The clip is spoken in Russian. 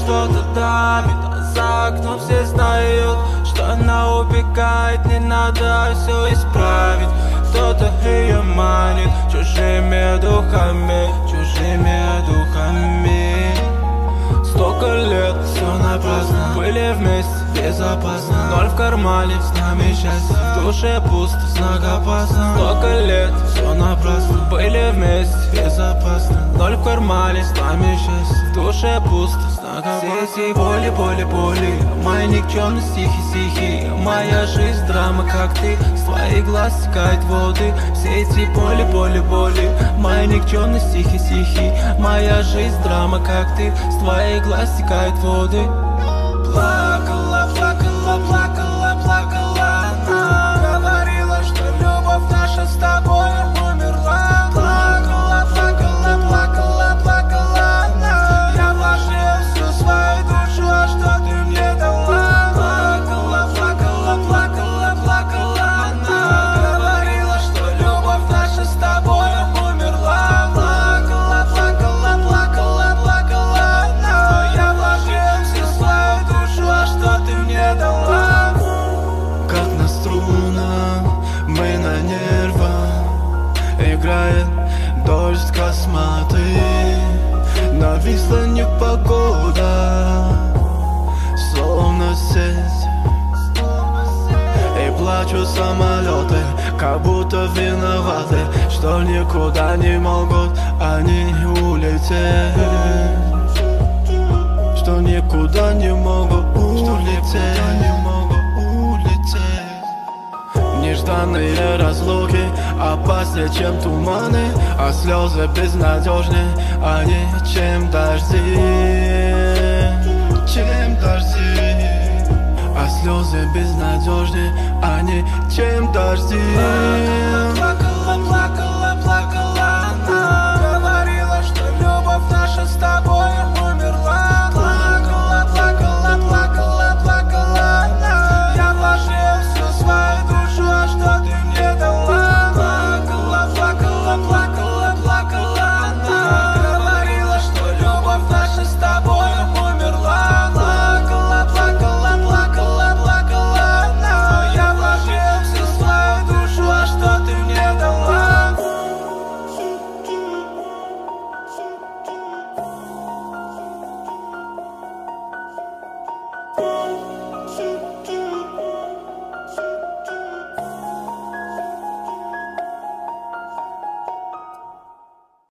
что-то давит, а за окном все знают, что она убегает. Не надо все исправить. Кто-то ее манит чужими духами, чужими духами. Столько лет, все напрасно. Были вместе, безопасно. Ноль в кармане, с нами счастье. В душе пусто, знак опасно. Столько лет, все напрасно. Были вместе, безопасно. Ноль в кармане, с нами счастье. В душе пусто, знак опасно. Все эти боли, боли, боли. Мои никчемные стихи, стихи. Моя жизнь, драма, как ты. С твоих глаз стекают воды. Все эти боли, боли, боли. Мои никчемные стихи, стихи. Моя жизнь, драма, как ты. С твоих глаз стекают воды. Плакала, плакала, плакала, плакала она. Говорила, что любовь наша с тобой умерла. Плакала, плакала, плакала, плакала она. Я вложил всю свою душу, а что ты мне дала? Плакала, плакала, плакала, плакала она. Говорила, что любовь наша с тобой умерла. Плакала, плакала, плакала, плакала она. Я вложил всю свою душу, а что ты мне дала? Как на струнах, мы на нервах. Играет дождь косматый. Нависла непогода, словно сеть. И плачут самолеты, как будто виноваты, что никуда не могут они улететь. Что никуда не могут улететь. Нежданные разлуки опаснее, чем туманы, а слезы безнадежнее, они чем дожди. Чем дожди. А слезы безнадежнее, они чем дожди.